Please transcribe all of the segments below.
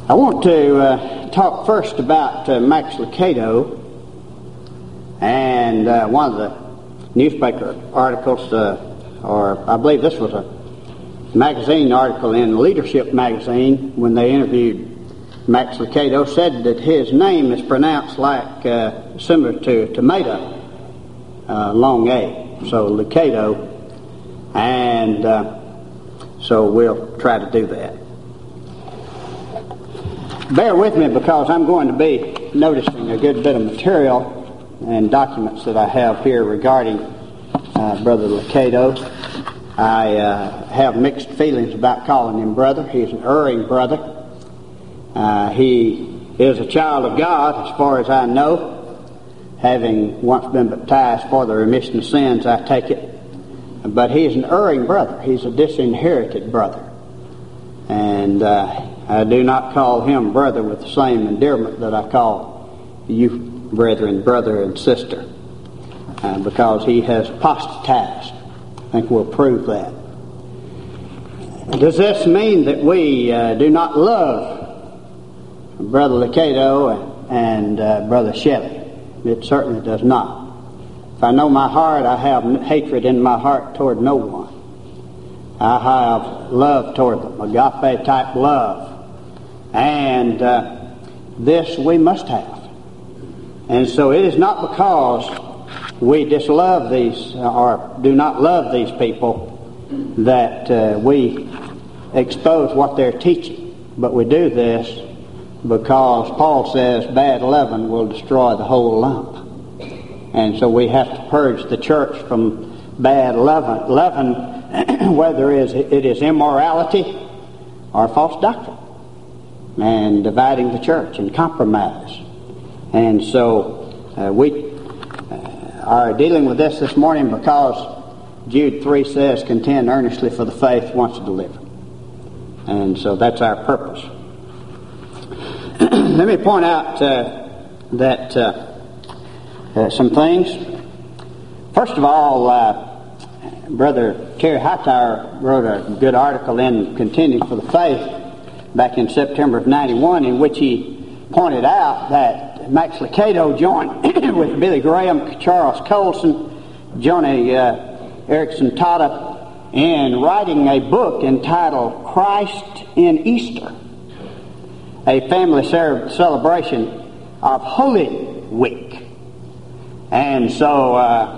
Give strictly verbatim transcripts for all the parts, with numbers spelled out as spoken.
I want to uh, talk first about uh, Max Lucado and uh, one of the newspaper articles, uh, or I believe this was a magazine article in Leadership magazine when they interviewed Max Lucado, said that his name is pronounced like uh, similar to tomato, uh, long A, so Lucado, and uh, so we'll try to do that. Bear with me because I'm going to be noticing a good bit of material and documents that I have here regarding uh, Brother Lucado. I uh, have mixed feelings about calling him brother. He's an erring brother. Uh, he is a child of God as far as I know, having once been baptized for the remission of sins, I take it. But he's an erring brother. He's a disinherited brother. And uh, I do not call him brother with the same endearment that I call you brethren, brother and sister, uh, because he has apostatized. I think we'll prove that. Does this mean that we uh, do not love Brother Lucado and, and uh, Brother Shelley? It certainly does not. If I know my heart, I have hatred in my heart toward no one. I have love toward them, agape type love. And uh, this we must have. And so it is not because we dislove these or do not love these people that uh, we expose what they're teaching. But we do this because Paul says bad leaven will destroy the whole lump. And so we have to purge the church from bad leaven, leaven whether it is, it is immorality or false doctrine, and dividing the church and compromise. And so uh, we uh, are dealing with this this morning because Jude three says, contend earnestly for the faith once delivered. And so that's our purpose. Let me point out uh, that uh, uh, some things. First of all, uh, Brother Terry Hightower wrote a good article in Contending for the Faith back in September of ninety-one, in which he pointed out that Max Lucado joined with Billy Graham, Charles Colson, Joni uh, Erickson Tada in writing a book entitled Christ in Easter, a family celebration of Holy Week. And so uh,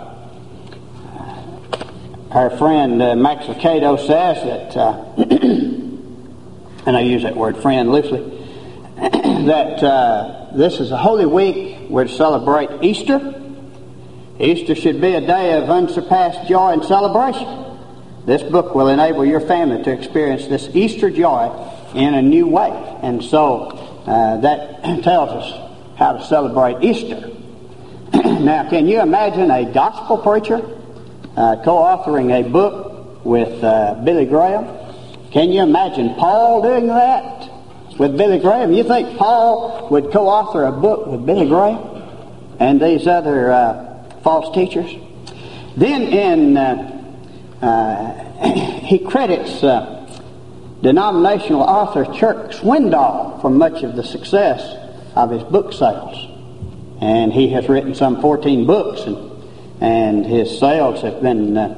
our friend uh, Max Lucado says that uh, and I use that word friend loosely, that uh, this is a holy week. We're to celebrate Easter. Easter should be a day of unsurpassed joy and celebration. This book will enable your family to experience this Easter joy in a new way. And so uh, that tells us how to celebrate Easter. Now, can you imagine a gospel preacher uh, co-authoring a book with uh, Billy Graham? Can you imagine Paul doing that with Billy Graham? You think Paul would co-author a book with Billy Graham and these other uh, false teachers? Then in uh, uh, he credits uh, denominational author Chuck Swindoll for much of the success of his book sales. And he has written some fourteen books, and, and his sales have been uh,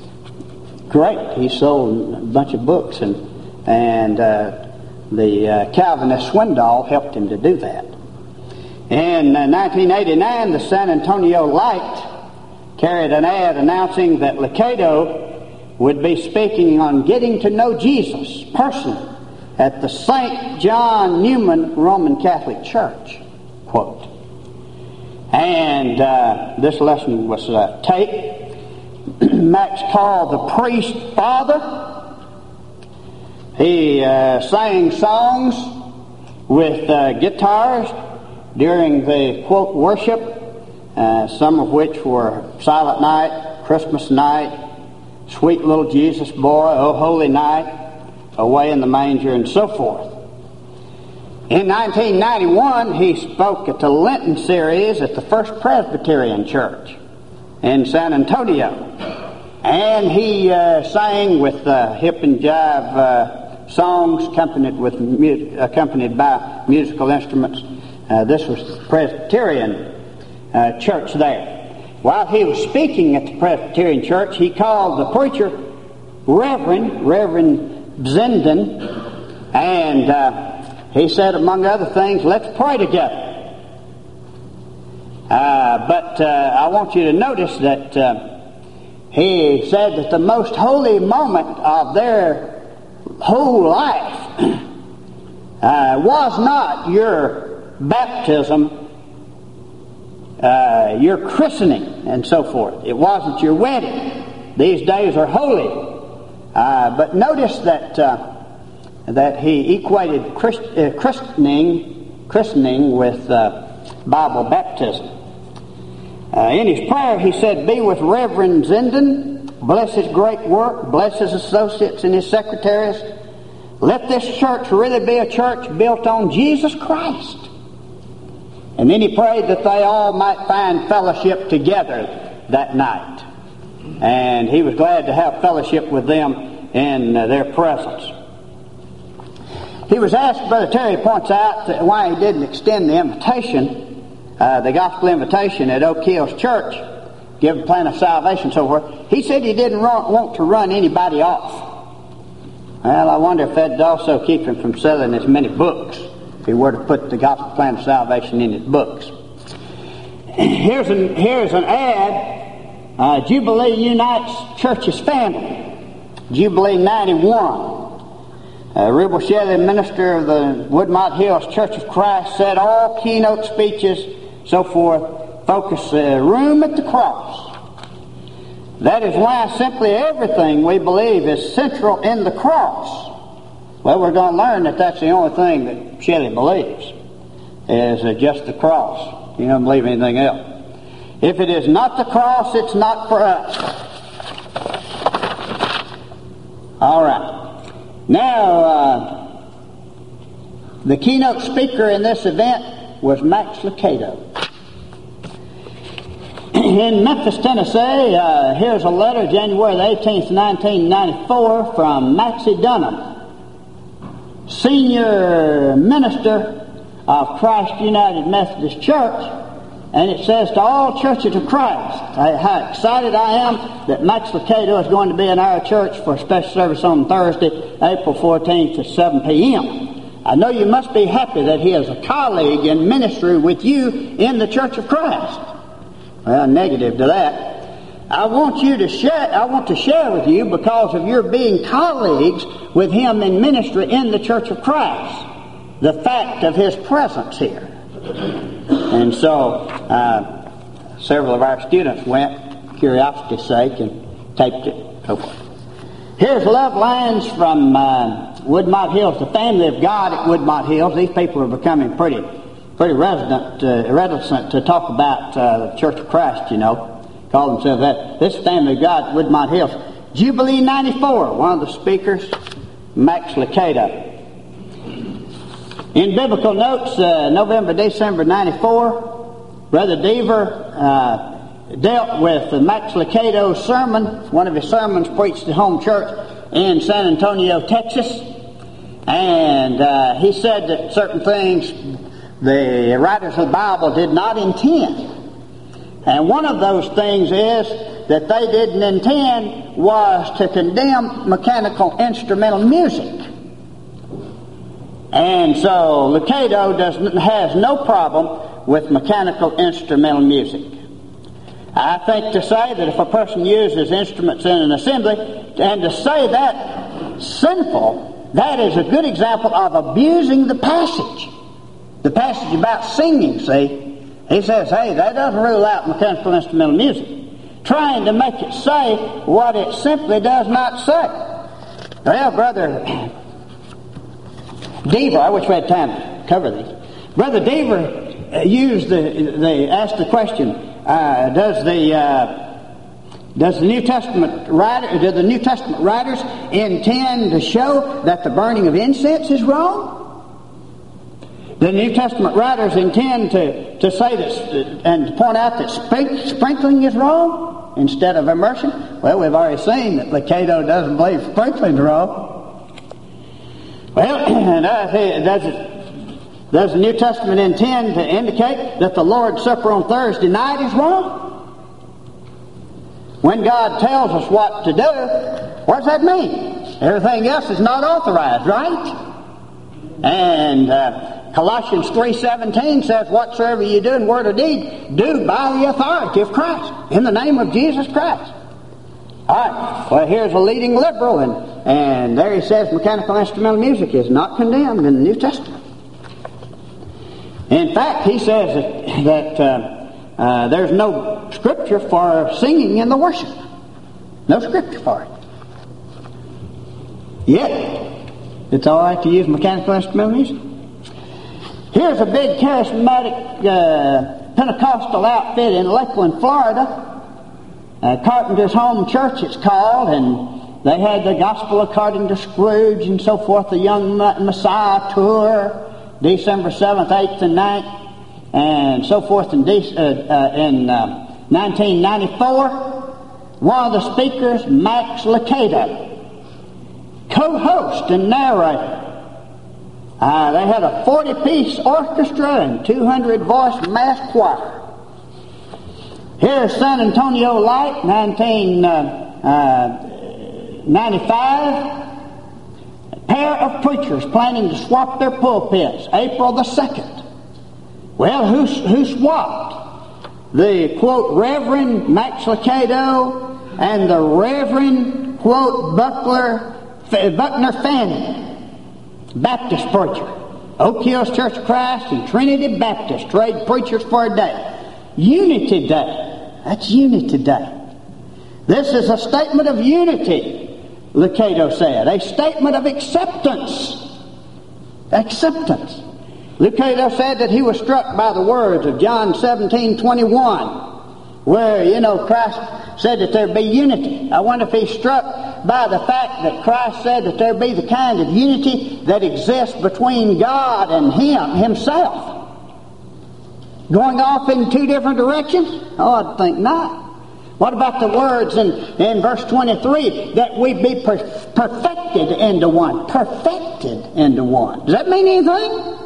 great. He sold a bunch of books, and and uh, the uh, Calvinist Swindoll helped him to do that. In uh, nineteen eighty-nine, the San Antonio Light carried an ad announcing that Lucado would be speaking on getting to know Jesus personally at the Saint John Newman Roman Catholic Church, quote. And uh, this lesson was uh, taped. Max called the priest father. He uh, sang songs with uh, guitars during the, quote, worship, uh, some of which were Silent Night, Christmas Night, Sweet Little Jesus Boy, Oh Holy Night, Away in the Manger, and so forth. In nineteen ninety-one, he spoke at the Lenten series at the First Presbyterian Church in San Antonio. And he uh, sang with uh, hip and jive uh, songs accompanied with mu- accompanied by musical instruments. Uh, this was the Presbyterian uh, church there. While he was speaking at the Presbyterian church, he called the preacher Reverend, Reverend Zenden, and uh, he said, among other things, let's pray together. Uh, but uh, I want you to notice that uh, he said that the most holy moment of their whole life uh, was not your baptism, uh, your christening, and so forth. It wasn't your wedding. These days are holy. Uh, but notice that uh, that he equated Christ, uh, christening, christening with uh, Bible baptism. Uh, in his prayer, he said, "Be with Reverend Zenden, bless his great work, bless his associates and his secretaries. Let this church really be a church built on Jesus Christ." And then he prayed that they all might find fellowship together that night. And he was glad to have fellowship with them in uh, their presence. He was asked, Brother Terry points out, that why he didn't extend the invitation, uh, the gospel invitation at Oak Hills Church, give a plan of salvation and so forth. He said he didn't run, want to run anybody off. Well, I wonder if that'd also keep him from selling as many books, if he were to put the gospel plan of salvation in his books. Here's an, here's an ad. Uh, Jubilee Unites Church's family. Jubilee ninety-one. Uh, Rubel Shelley, minister of the Woodmont Hills Church of Christ, said all keynote speeches, so forth, focus the room at the cross. That is why simply everything we believe is central in the cross. Well, we're going to learn that that's the only thing that Shelley believes, is uh, just the cross. He doesn't believe anything else. If it is not the cross, it's not for us. All right. Now, uh, the keynote speaker in this event was Max Lucado. In Memphis, Tennessee, uh, here's a letter, January the eighteenth, nineteen ninety-four, from Maxie Dunham, senior minister of Christ United Methodist Church. And it says, to all churches of Christ, how excited I am that Max Lucado is going to be in our church for a special service on Thursday, April fourteenth at seven p.m. I know you must be happy that he is a colleague in ministry with you in the Church of Christ. Well, negative to that. I want you to share, I want to share with you, because of your being colleagues with him in ministry in the Church of Christ, the fact of his presence here. And so, uh, several of our students went, curiosity's sake, and taped it. So forth. Here's love lines from uh, Woodmont Hills, the family of God at Woodmont Hills. These people are becoming pretty, pretty resident, uh, reticent to talk about uh, the Church of Christ. You know, call themselves that. This family of God at Woodmont Hills. Jubilee ninety-four. One of the speakers, Max Lucado. In Biblical Notes, uh, November, December ninety-four, Brother Deaver uh, dealt with uh, Max Lucado's sermon, one of his sermons preached at home church in San Antonio, Texas. And uh, he said that certain things the writers of the Bible did not intend. And one of those things is that they didn't intend was to condemn mechanical instrumental music. And so Lucado doesn't, has no problem with mechanical instrumental music. I think to say that if a person uses instruments in an assembly, and to say that sinful, that is a good example of abusing the passage. The passage about singing, see? He says, hey, that doesn't rule out mechanical instrumental music. Trying to make it say what it simply does not say. Well, Brother Deaver, I wish we had time to cover these. Brother Deaver uh, used the, they asked the question, uh, does the uh, does the New Testament writer, do the New Testament writers intend to show that the burning of incense is wrong? The New Testament writers intend to, to say that and to point out that sprinkling is wrong instead of immersion? Well, we've already seen that Lucado doesn't believe sprinkling is wrong. Well, does, does the New Testament intend to indicate that the Lord's Supper on Thursday night is wrong? When God tells us what to do, what does that mean? Everything else is not authorized, right? And uh, Colossians three seventeen says, whatsoever you do in word or deed, do by the authority of Christ, in the name of Jesus Christ. All right, well, here's a leading liberal, and, and there he says mechanical instrumental music is not condemned in the New Testament. In fact, he says that, that uh, uh, there's no scripture for singing in the worship. No scripture for it. Yet, it's all right to use mechanical instrumental music. Here's a big charismatic uh, Pentecostal outfit in Lakeland, Florida. Uh, Carpenter's Home Church, it's called, and they had the Gospel according to Scrooge and so forth, the Young Messiah tour, December seventh, eighth, and ninth, and so forth in, De- uh, uh, in uh, nineteen ninety-four. One of the speakers, Max Lucado, co-host and narrator. Uh, they had a forty-piece orchestra and two hundred voice mass choir. Here's San Antonio Light, nineteen ninety-five. A pair of preachers planning to swap their pulpits, April the second. Well, who, who swapped? The, quote, Reverend Max Lucado and the Reverend, quote, Buckler, Buckner Fanning, Baptist preacher. Oak Hills Church of Christ and Trinity Baptist trade preachers for a day. Unity Day. That's Unity Day. This is a statement of unity, Lucado said. A statement of acceptance. Acceptance. Lucado said that he was struck by the words of John seventeen twenty-one, where, you know, Christ said that there'd be unity. I wonder if he's struck by the fact that Christ said that there'd be the kind of unity that exists between God and Him, Himself. Going off in two different directions? Oh, I'd think not. What about the words in, in verse twenty-three, that we be per- perfected into one? Perfected into one. Does that mean anything?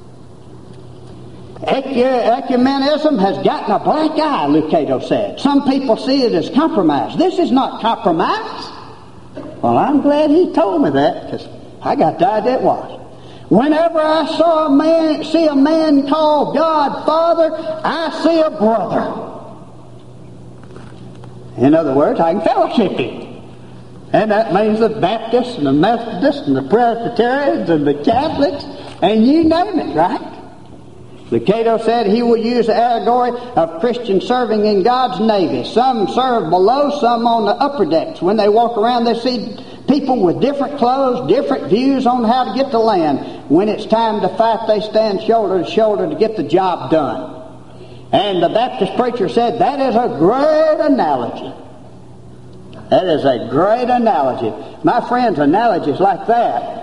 Ecumenism has gotten a black eye, Lucado said. Some people see it as compromise. This is not compromise. Well, I'm glad he told me that, because I got the idea it was. Whenever I saw a man, see a man call God Father, I see a brother. In other words, I can fellowship him. And that means the Baptists and the Methodists and the Presbyterians and the Catholics and you name it, right? Lucado said he will use the allegory of Christians serving in God's Navy. Some serve below, some on the upper decks. When they walk around, they see people with different clothes, different views on how to get to land. When it's time to fight, they stand shoulder to shoulder to get the job done. And the Baptist preacher said, that is a great analogy. That is a great analogy. My friends, analogies like that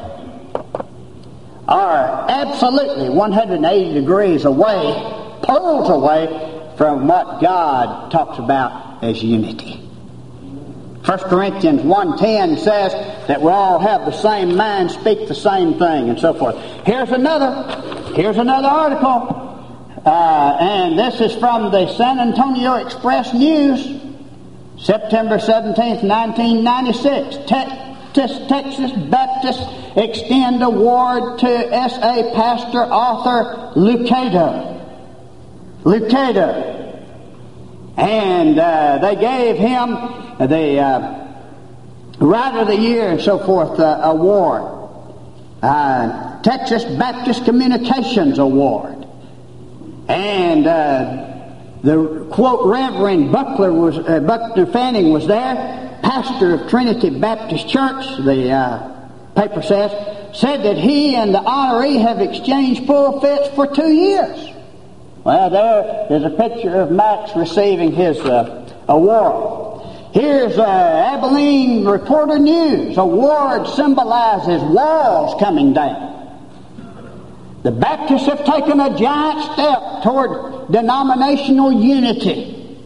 are absolutely one hundred eighty degrees away, poles away from what God talks about as unity. First Corinthians one ten says that we all have the same mind, speak the same thing, and so forth. Here's another, here's another article, uh, and this is from the San Antonio Express News, September seventeenth, nineteen ninety-six. Te- Texas Baptists extend award to S A pastor author Lucado. Lucado. And uh, they gave him the uh, Writer of the Year and so forth uh, award. Uh, Texas Baptist Communications Award. And uh, the, quote, Reverend Buckler was, uh, Buckner Fanning was there, pastor of Trinity Baptist Church, the uh, paper says, said that he and the honoree have exchanged pulpits for two years. Well, there is a picture of Max receiving his uh, award. Here's uh, Abilene Reporter News. Award symbolizes walls coming down. The Baptists have taken a giant step toward denominational unity.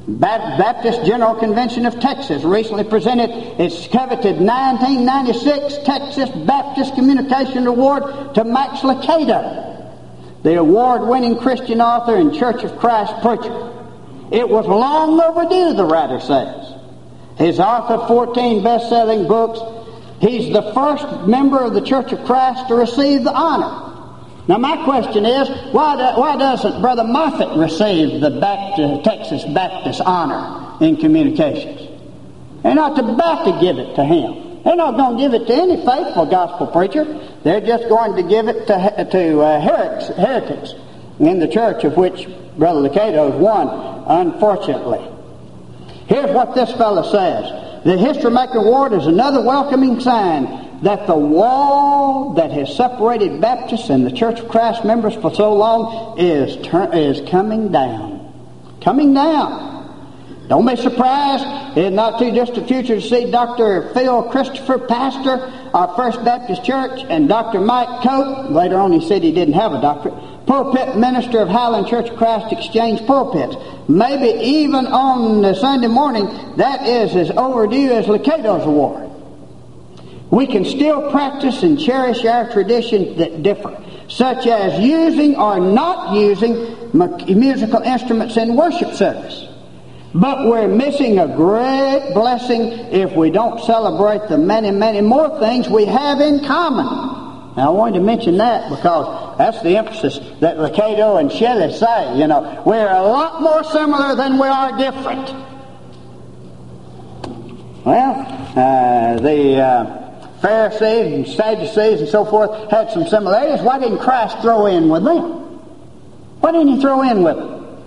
Baptist General Convention of Texas recently presented its coveted nineteen ninety-six Texas Baptist Communication Award to Max Lucado, the award-winning Christian author and Church of Christ preacher. It was long overdue, the writer says. He's authored fourteen best-selling books. He's the first member of the Church of Christ to receive the honor. Now, my question is, why, do, why doesn't Brother Moffitt receive the Baptist, Texas Baptist honor in communications? They're not about to give it to him. They're not going to give it to any faithful gospel preacher. They're just going to give it to, to uh, heretics, heretics in the church of which Brother Lucado is one, unfortunately. Here's what this fellow says. The History Maker Award is another welcoming sign that the wall that has separated Baptists and the Church of Christ members for so long is ter- is coming down. Coming down. Don't be surprised in not too distant future to see Doctor Phil Christopher, pastor of First Baptist Church, and Doctor Mike Cope, later on he said he didn't have a doctorate, pulpit minister of Highland Church of Christ, exchange pulpits. Maybe even on the Sunday morning, that is as overdue as Lucado's award. We can still practice and cherish our traditions that differ, such as using or not using musical instruments in worship service. But we're missing a great blessing if we don't celebrate the many, many more things we have in common. Now, I wanted to mention that because that's the emphasis that Lucado and Shelley say. You know, we're a lot more similar than we are different. Well, uh, the... Uh, Pharisees and Sadducees and so forth had some similarities. Why didn't Christ throw in with them? Why didn't he throw in with them?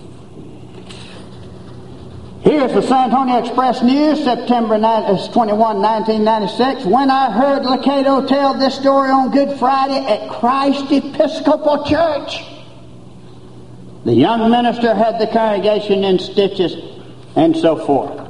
Here's the San Antonio Express News, September twenty-first, nineteen ninety-six. When I heard Lucado tell this story on Good Friday at Christ Episcopal Church, the young minister had the congregation in stitches and so forth.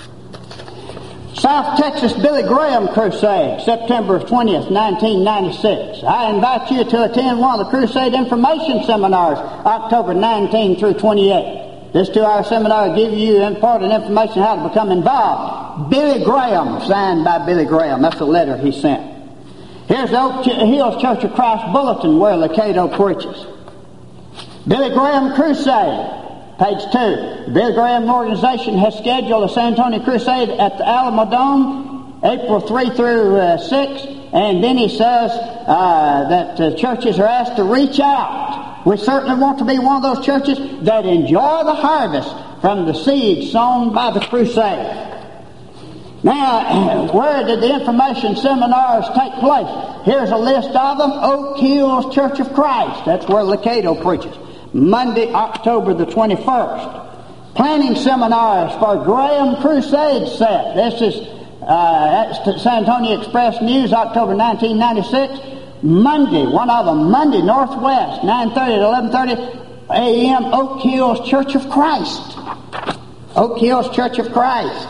South Texas Billy Graham Crusade, September twentieth, nineteen ninety-six. I invite you to attend one of the Crusade Information Seminars, October nineteenth through twenty-eighth. This two-hour seminar will give you important information how to become involved. Billy Graham, signed by Billy Graham. That's the letter he sent. Here's the Oak Hills Church of Christ Bulletin where Lucado preaches. Billy Graham Crusade. Page two. The Billy Graham organization has scheduled a San Antonio Crusade at the Alamo Dome, April third through uh, sixth. And then he says uh, that uh, churches are asked to reach out. We certainly want to be one of those churches that enjoy the harvest from the seed sown by the crusade. Now, where did the information seminars take place? Here's a list of them. Oak Hills Church of Christ. That's where Lucado preaches. Monday, October the twenty-first. Planning seminars for Graham Crusade set. This is uh, that's San Antonio Express News, October nineteen ninety-six. Monday, one of them, Monday, Northwest, nine thirty to eleven thirty a m, Oak Hills Church of Christ. Oak Hills Church of Christ.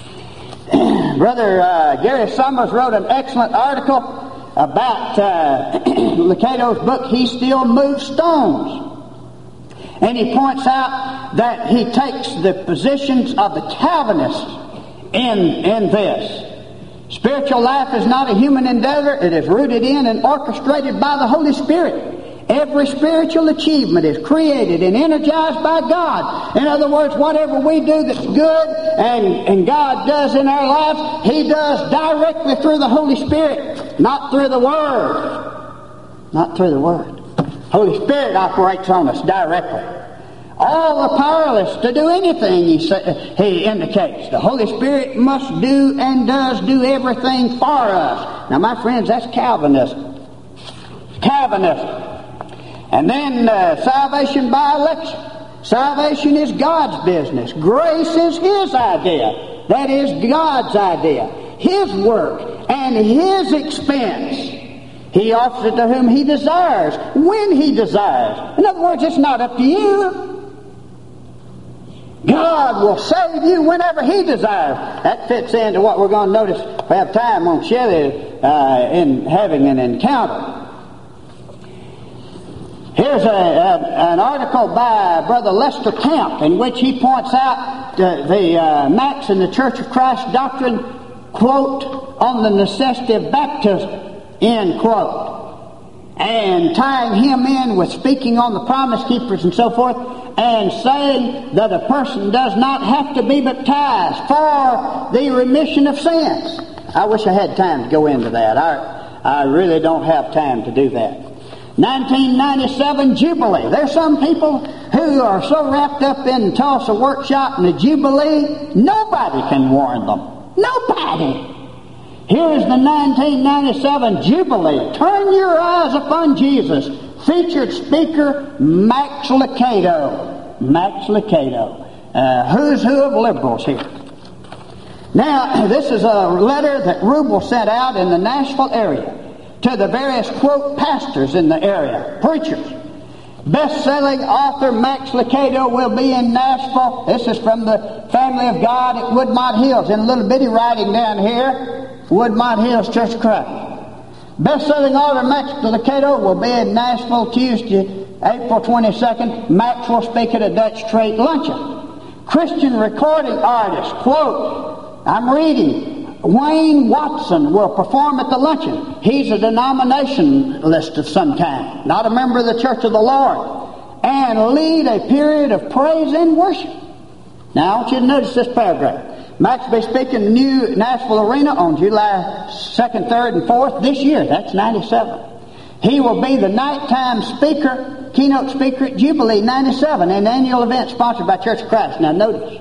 Brother uh, Gary Summers wrote an excellent article about uh, Lucado's book, He Still Moves Stones. And he points out that he takes the positions of the Calvinists in, in this. Spiritual life is not a human endeavor. It is rooted in and orchestrated by the Holy Spirit. Every spiritual achievement is created and energized by God. In other words, whatever we do that's good and, and God does in our lives, He does directly through the Holy Spirit, not through the Word. Not through the Word. Holy Spirit operates on us directly. All are powerless to do anything, he, say, he indicates. The Holy Spirit must do and does do everything for us. Now, my friends, that's Calvinism. Calvinism. And then uh, salvation by election. Salvation is God's business. Grace is His idea. That is God's idea. His work and His expense. He offers it to whom He desires, when He desires. In other words, it's not up to you. God will save you whenever He desires. That fits into what we're going to notice if we have time on Shelley uh, in having an encounter. Here's a, a, an article by Brother Lester Camp in which he points out the, the uh, Max and the Church of Christ doctrine, quote, on the necessity of baptism, end quote, and tying him in with speaking on the promise keepers and so forth, and saying that a person does not have to be baptized for the remission of sins. I wish I had time to go into that. I, I really don't have time to do that. nineteen ninety-seven Jubilee. There's some people who are so wrapped up in Tulsa Workshop and the Jubilee, nobody can warn them. Nobody. Here's the nineteen ninety-seven Jubilee. Turn your eyes upon Jesus. Featured speaker, Max Lucado. Max Lucado. Uh, who's who of liberals here. Now, this is a letter that Rubel sent out in the Nashville area to the various, quote, pastors in the area, preachers. Best-selling author Max Lucado will be in Nashville. This is from the Family of God at Woodmont Hills. In a little bitty writing down here, Woodmont Hills Church of Christ. Best-selling author Max Lucado will be in Nashville Tuesday, April twenty-second. Max will speak at a Dutch Trade Luncheon. Christian recording artist, quote, I'm reading, Wayne Watson will perform at the luncheon. He's a denominationalist of some kind, not a member of the Church of the Lord, and lead a period of praise and worship. Now, I want you to notice this paragraph. Max will be speaking in the new Nashville Arena on July second, third, and fourth this year. That's ninety-seven. He will be the nighttime speaker, keynote speaker at Jubilee ninety-seven, an annual event sponsored by Church of Christ. Now, notice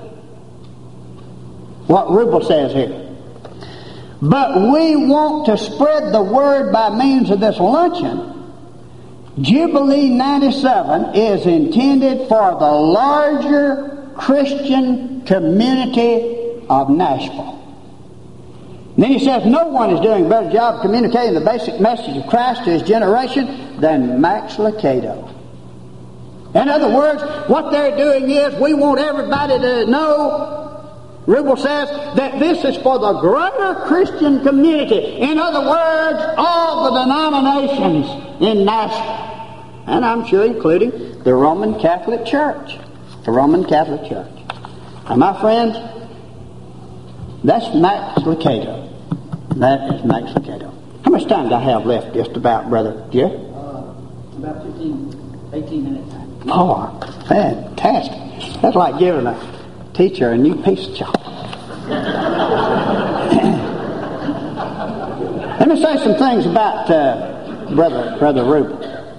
what Rubel says here. But we want to spread the word by means of this luncheon. Jubilee ninety-seven is intended for the larger Christian community of Nashville. And then he says no one is doing a better job of communicating the basic message of Christ to his generation than Max Lucado. In other words, what they're doing is we want everybody to know, Rubel says, that this is for the greater Christian community. In other words, all the denominations in Nashville. And I'm sure including the Roman Catholic Church. The Roman Catholic Church. Now, my friends, that's Max Lucado. That is Max Lucado. How much time do I have left, just about, Brother Jeff? Uh, about fifteen, eighteen minutes. Oh, fantastic. That's like giving a teacher a new piece of chocolate. Let me say some things about uh, Brother Brother Rubel.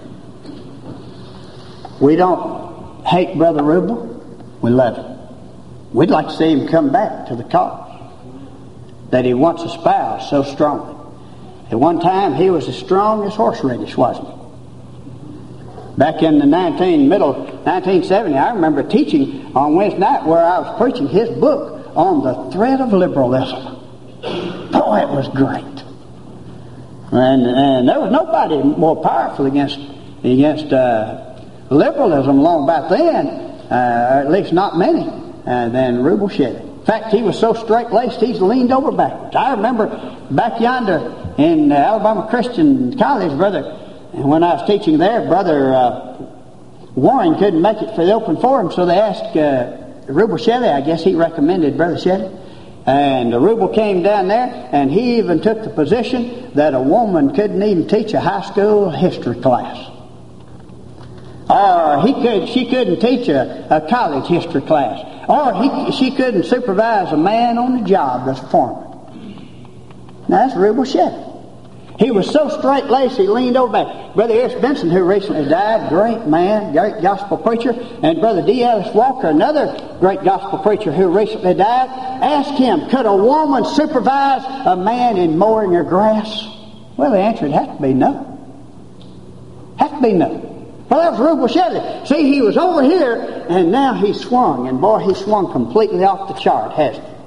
We don't hate Brother Rubel. We love him. We'd like to see him come back to the cause that he once espoused so strongly. At one time, he was as strong as horseradish, wasn't he? Back in the nineteen, middle nineteen seventy, I remember teaching on Wednesday night where I was preaching his book on the threat of liberalism. Boy, it was great. And, and there was nobody more powerful against against uh, liberalism long back then, uh, or at least not many, uh, than Rubel Shelley. In fact, he was so straight-laced, he's leaned over backwards. I remember back yonder in uh, Alabama Christian College, brother, and when I was teaching there, Brother uh, Warren couldn't make it for the open forum, so they asked uh, Rubel Shelley. I guess he recommended Brother Shelley. And uh, Rubel came down there, and he even took the position that a woman couldn't even teach a high school history class. Or he could, she couldn't teach a, a college history class. Or he, she couldn't supervise a man on the job as a foreman. Now, that's Rubel Shelley. He was so straight-laced, he leaned over back. Brother Harris Benson, who recently died, great man, great gospel preacher, and Brother D. Ellis Walker, another great gospel preacher who recently died, asked him, could a woman supervise a man in mowing her grass? Well, the answer would have to be no. Have to be no. Well, that was Rubel Shelley. See, he was over here, and now he swung, and boy, he swung completely off the chart, hasn't he?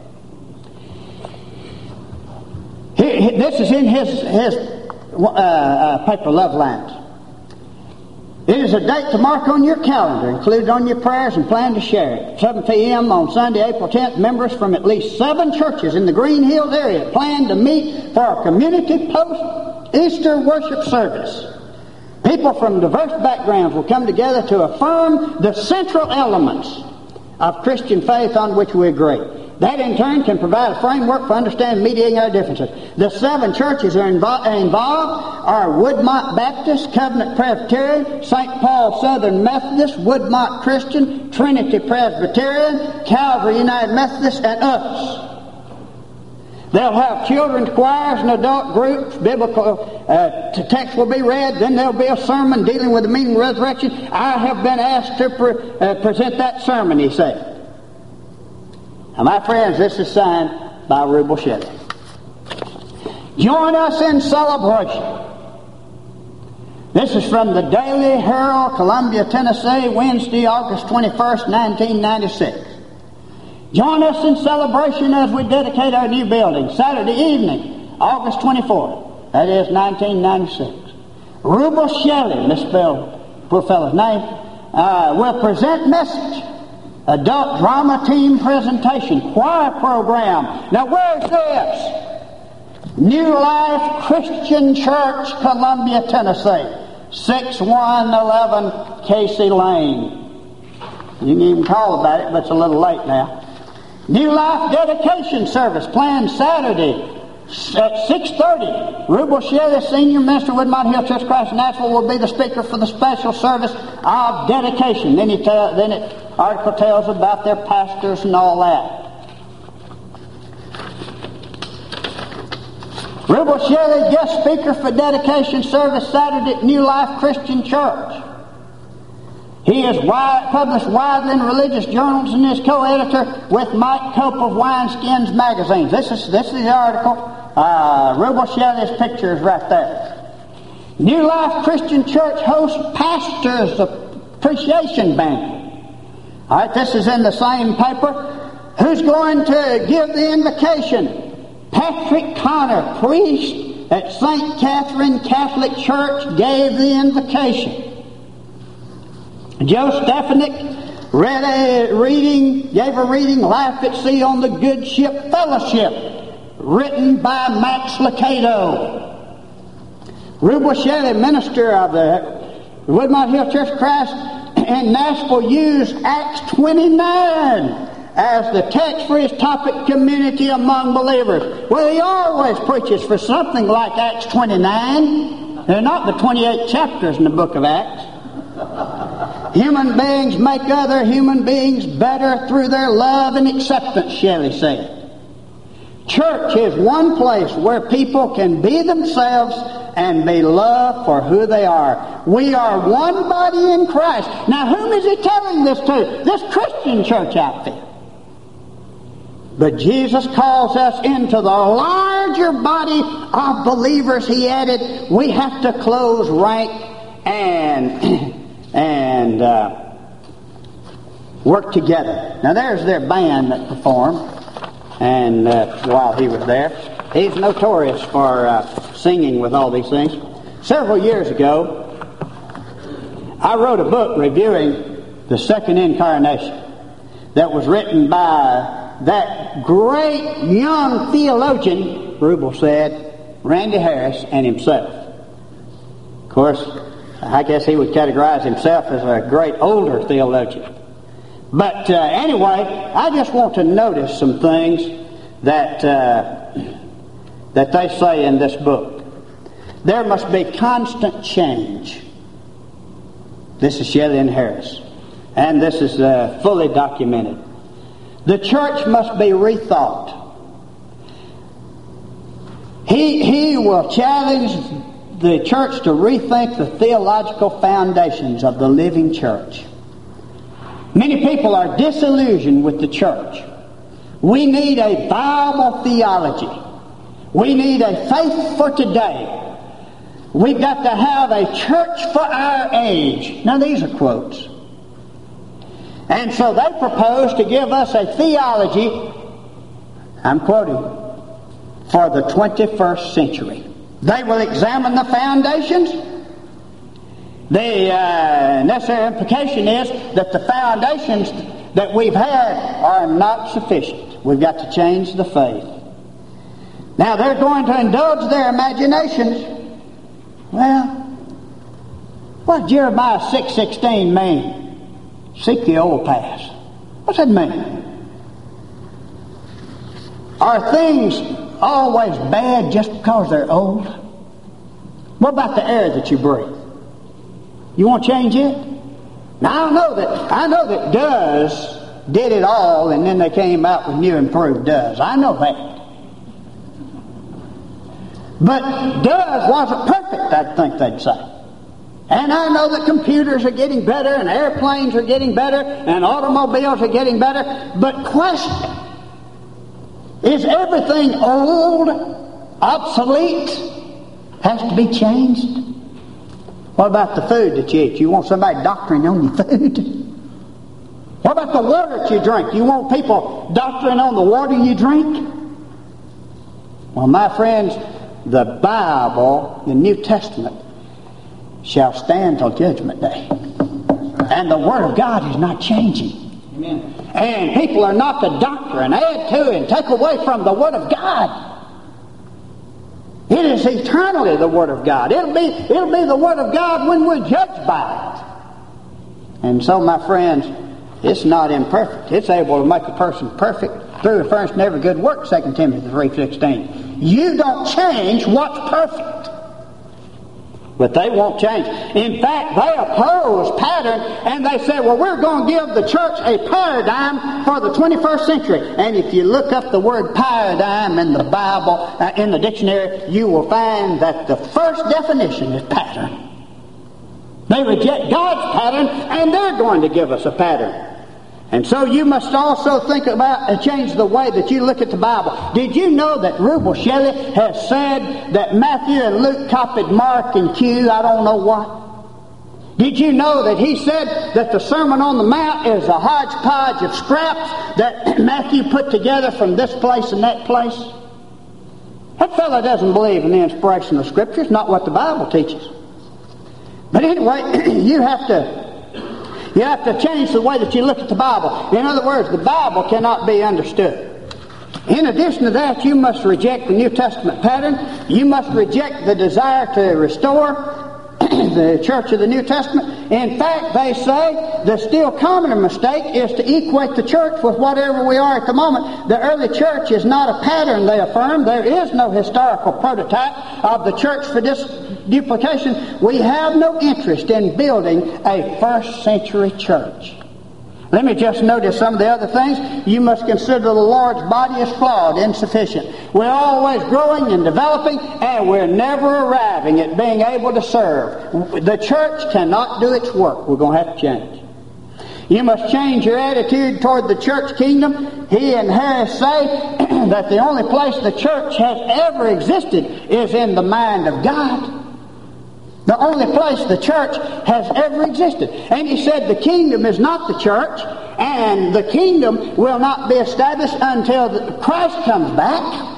He, this is in his, his uh, uh, paper, Love Lines. It is a date to mark on your calendar, included on your prayers, and plan to share it. seven p.m. on Sunday, April tenth, members from at least seven churches in the Green Hills area plan to meet for a community post-Easter worship service. People from diverse backgrounds will come together to affirm the central elements of Christian faith on which we agree. That in turn can provide a framework for understanding and mediating our differences. The seven churches are invo- involved are Woodmont Baptist, Covenant Presbyterian, Saint Paul Southern Methodist, Woodmont Christian, Trinity Presbyterian, Calvary United Methodist, and us. They'll have children's choirs and adult groups. Biblical uh, text will be read. Then there'll be a sermon dealing with the meaning of resurrection. I have been asked to pre- uh, present that sermon, he said. Now, my friends, this is signed by Rubel Shelley. Join us in celebration. This is from the Daily Herald, Columbia, Tennessee, Wednesday, August twenty-first, nineteen ninety-six. Join us in celebration as we dedicate our new building. Saturday evening, August twenty-fourth. That is nineteen ninety-six. Rubel Shelley, misspelled poor fellow's name, uh, will present message. Adult drama team presentation, choir program. Now where's this? New Life Christian Church, Columbia, Tennessee. six one one one Casey Lane. You can even call about it, but it's a little late now. New Life dedication service planned Saturday at six thirty. Rubel Shelley, Senior Minister, Woodmont Hill Church of Christ in Nashville, will be the speaker for the special service of dedication. Then, he tell, then it article tells about their pastors and all that. Rubel Shelley, guest speaker for dedication service Saturday at New Life Christian Church. He is wide, published widely in religious journals and is co-editor with Mike Cope of Wineskins magazines. This is this is the article. Uh, Rubel Shelley's picture is right there. New Life Christian Church hosts Pastors Appreciation Banquet. All right, this is in the same paper. Who's going to give the invocation? Patrick Connor, priest at Saint Catherine Catholic Church, gave the invocation. Joe Stefanik read a reading, gave a reading, Life at Sea on the Good Ship Fellowship, written by Max Lucado. Rubel Shelley, minister of the Woodmont Hill Church of Christ in Nashville, used Acts twenty-nine as the text for his topic, community among believers. Well, he always preaches for something like Acts twenty-nine. They're not the twenty-eight chapters in the book of Acts. Human beings make other human beings better through their love and acceptance, Shelley said. Church is one place where people can be themselves and be loved for who they are. We are one body in Christ. Now, whom is he telling this to? This Christian church outfit. But Jesus calls us into the larger body of believers. He added, we have to close rank and and uh, work together. Now there's their band that performed, and uh, while he was there, he's notorious for uh, singing with all these things. Several years ago, I wrote a book reviewing the Second Incarnation that was written by that great young theologian, Rubel said, Randy Harris, and himself. Of course, I guess he would categorize himself as a great older theologian. But uh, anyway, I just want to notice some things that uh, that they say in this book. There must be constant change. This is Shelley and Harris. And this is uh, fully documented. The church must be rethought. He, he will challenge the church to rethink the theological foundations of the living church. Many people are disillusioned with the church. We need a viable theology. We need a faith for today. We've got to have a church for our age. Now these are quotes. And so they propose to give us a theology, I'm quoting, for the twenty-first century. They will examine the foundations. The uh, necessary implication is that the foundations that we've had are not sufficient. We've got to change the faith. Now they're going to indulge their imaginations. Well, What does Jeremiah six sixteen mean? Seek the old paths. What's that mean? Are things always bad just because they're old? What about the air that you breathe? You want to change it? Now I know that I know that does did it all, and then they came out with new improved does. I know that. But does wasn't perfect, I think they'd say. And I know that computers are getting better, and airplanes are getting better, and automobiles are getting better. But question, is everything old, obsolete, has to be changed? What about the food that you eat? You want somebody doctoring on your food? What about the water that you drink? You want people doctoring on the water you drink? Well, my friends, the Bible, the New Testament, shall stand till Judgment Day. And the Word of God is not changing. Amen. And people are not to doctor and add to and take away from the Word of God. It is eternally the Word of God. It'll be, it'll be the Word of God when we're judged by it. And so, my friends, it's not imperfect. It's able to make a person perfect through and furnishing every good work, Second Timothy three sixteen. You don't change what's perfect. But they won't change. In fact, they oppose pattern, and they say, well, we're going to give the church a paradigm for the twenty-first century. And if you look up the word paradigm in the Bible, uh, in the dictionary, you will find that the first definition is pattern. They reject God's pattern, and they're going to give us a pattern. And so you must also think about and change the way that you look at the Bible. Did you know that Rubel Shelley has said that Matthew and Luke copied Mark and Q? I don't know what. Did you know that he said that the Sermon on the Mount is a hodgepodge of scraps that Matthew put together from this place and that place? That fellow doesn't believe in the inspiration of Scripture. It's not what the Bible teaches. But anyway, you have to You have to change the way that you look at the Bible. In other words, the Bible cannot be understood. In addition to that, you must reject the New Testament pattern. You must reject the desire to restore the church of the New Testament. In fact, they say the still commoner mistake is to equate the church with whatever we are at the moment. The early church is not a pattern, they affirm. There is no historical prototype of the church for this duplication. We have no interest in building a first century church. Let me just notice some of the other things. You must consider the Lord's body as flawed, insufficient. We're always growing and developing, and we're never arriving at being able to serve. The church cannot do its work. We're going to have to change. You must change your attitude toward the church kingdom. He and Harris say that the only place the church has ever existed is in the mind of God. The only place the church has ever existed. And he said the kingdom is not the church, and the kingdom will not be established until the Christ comes back.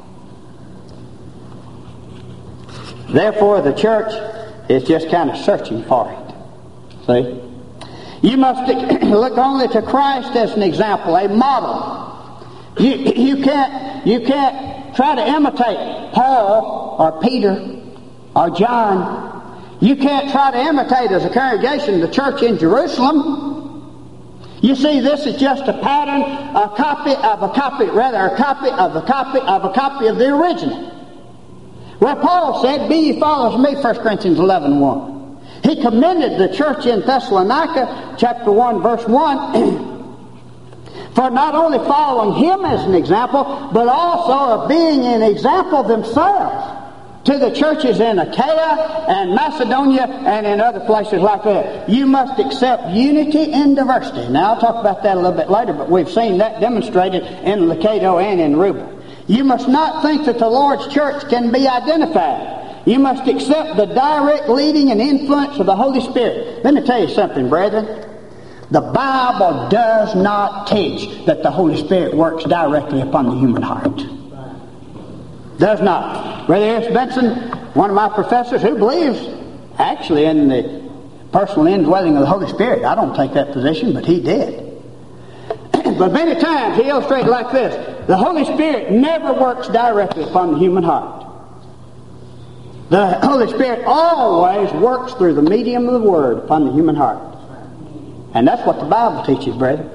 Therefore, the church is just kind of searching for it. See? You must look only to Christ as an example, a model. You, you can't, you can't try to imitate Paul or Peter or John. You can't try to imitate as a congregation the church in Jerusalem. You see, this is just a pattern, a copy of a copy, rather a copy of a copy of a copy of the original. Well, Paul said, be ye followers of me, First Corinthians eleven one. He commended the church in Thessalonica, chapter one, verse one, for not only following him as an example, but also of being an example themselves to the churches in Achaia and Macedonia and in other places like that. You must accept unity in diversity. Now, I'll talk about that a little bit later, but we've seen that demonstrated in Locato and in Rubel. You must not think that the Lord's church can be identified. You must accept the direct leading and influence of the Holy Spirit. Let me tell you something, brethren. The Bible does not teach that the Holy Spirit works directly upon the human heart. Does not. Brother Harris Benson, one of my professors who believes actually in the personal indwelling of the Holy Spirit. I don't take that position, but he did. But many times he illustrates like this. The Holy Spirit never works directly upon the human heart. The Holy Spirit always works through the medium of the Word upon the human heart. And that's what the Bible teaches, brethren.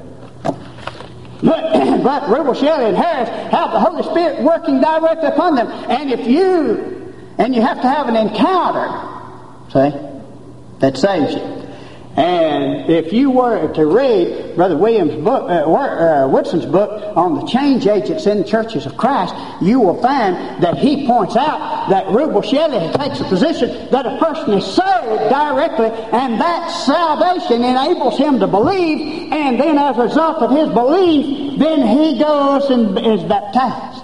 But, but Rubel, Shelley, and Harris have the Holy Spirit working directly upon them. And if you, and you have to have an encounter, see, that saves you. And if you were to read Brother Williams' book, uh, uh, Woodson's book on the change agents in the churches of Christ, you will find that he points out that Rubel Shelley takes a position that a person is saved directly, and that salvation enables him to believe, and then as a result of his belief, then he goes and is baptized.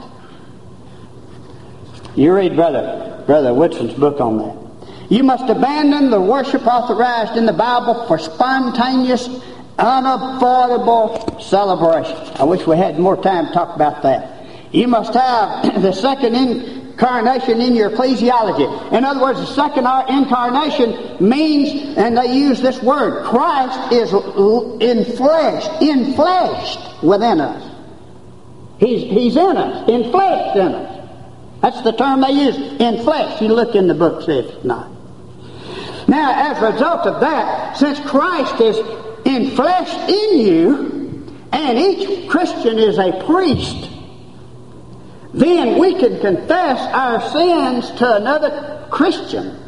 You read Brother Brother Woodson's book on that. You must abandon the worship authorized in the Bible for spontaneous, unavoidable celebration. I wish we had more time to talk about that. You must have the second incarnation in your ecclesiology. In other words, the second incarnation means, and they use this word, Christ is enfleshed, enfleshed within us. He's, he's in us, enfleshed in us. That's the term they use, enfleshed. You look in the book, see if it's not. Now, as a result of that, since Christ is enfleshed in you, and each Christian is a priest, then we can confess our sins to another Christian.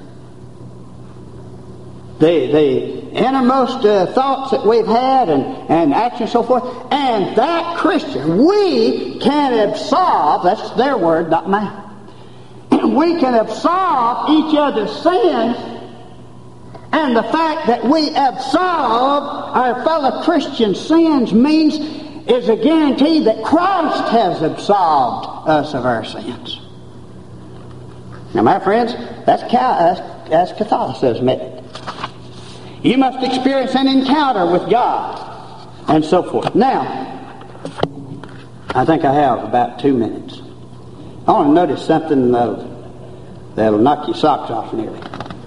The, the innermost uh, thoughts that we've had and, and actions and so forth, and that Christian, we can absolve, that's their word, not mine. We can absolve each other's sins. And the fact that we absolve our fellow Christians' sins means is a guarantee that Christ has absolved us of our sins. Now, my friends, that's, that's, that's Catholicism, isn't it? You must experience an encounter with God, and so forth. Now, I think I have about two minutes. I want to notice something that'll, that'll knock your socks off nearly.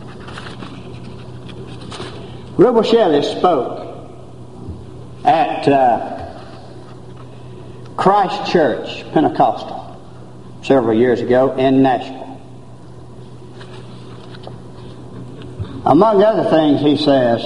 Rubel Shelley spoke at uh, Christ Church Pentecostal several years ago in Nashville. Among other things, he says,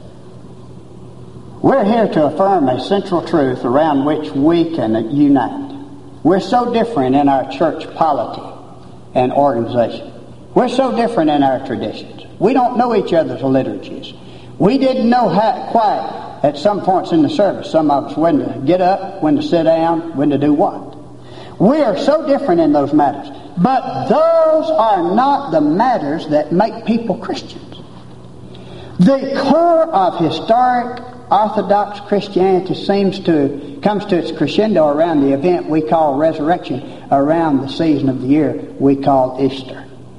we're here to affirm a central truth around which we can unite. We're so different in our church polity and organization. We're so different in our traditions. We don't know each other's liturgies. We didn't know how, quite at some points in the service, some of us, when to get up, when to sit down, when to do what. We are so different in those matters. But those are not the matters that make people Christians. The core of historic Orthodox Christianity seems to comes to its crescendo around the event we call resurrection, around the season of the year we call Easter.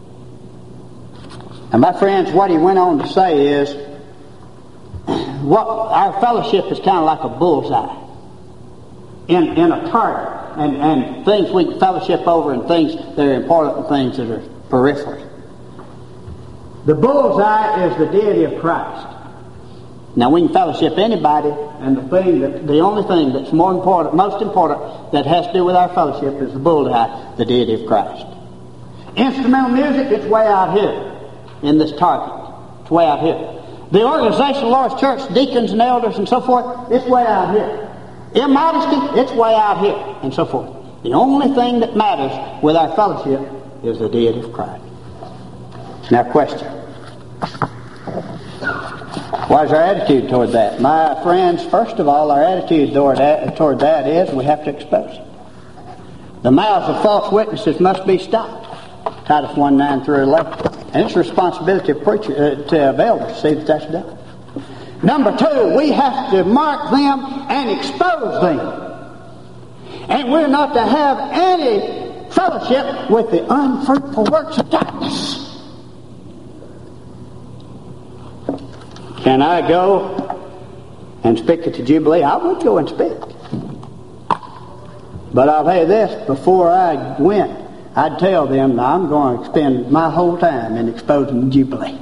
And my friends, what he went on to say is, what our fellowship is kind of like a bullseye in, in a target, and, and things we can fellowship over and things that are important and things that are periphery. The bullseye is the deity of Christ. Now we can fellowship anybody, and the thing that the only thing that's more important, most important, that has to do with our fellowship is the bullseye, the deity of Christ. Instrumental music, it's way out here in this target. It's way out here. The organization of Lord's Church, deacons and elders and so forth, it's way out here. Immodesty, it's way out here, and so forth. The only thing that matters with our fellowship is the deity of Christ. Now, question. What is our attitude toward that? My friends, first of all, our attitude toward that, toward that is we have to expose it. The mouths of false witnesses must be stopped. Titus one, nine through eleven. And it's a responsibility of preacher, uh, to of elders to see that that's done. Number two, we have to mark them and expose them. And we're not to have any fellowship with the unfruitful works of darkness. Can I go and speak at the Jubilee? I would go and speak. But I'll tell you this, before I went, I'd tell them that I'm going to spend my whole time in exposing the Jubilee.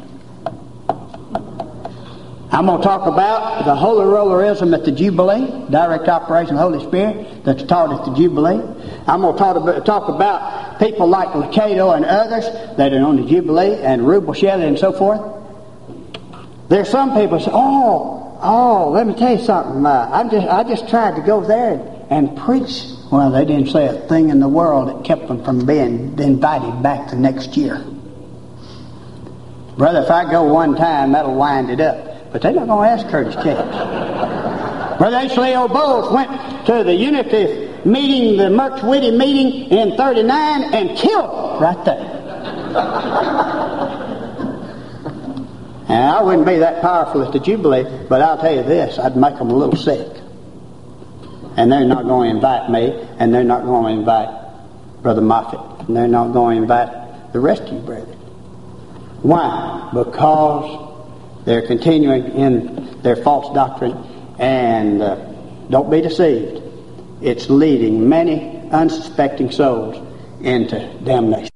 I'm going to talk about the holy rollerism at the Jubilee, direct operation of the Holy Spirit that's taught at the Jubilee. I'm going to talk about, talk about uh, people like Lucado and others that are on the Jubilee and Rubel Shelley and so forth. There's some people say, oh, oh, let me tell you something. Uh, I just I just tried to go there and, and preach. Well, they didn't say a thing in the world that kept them from being invited back the next year. Brother, if I go one time, that'll wind it up. But they're not going to ask Curtis Capps. Brother H. Leo Bowles went to the Unity meeting, the Merch Whitty meeting in thirty-nine and killed them right there. And I wouldn't be that powerful at the Jubilee, but I'll tell you this, I'd make them a little sick. And they're not going to invite me, and they're not going to invite Brother Moffitt, and they're not going to invite the rest of you, brethren. Why? Because they're continuing in their false doctrine, and uh, don't be deceived. It's leading many unsuspecting souls into damnation.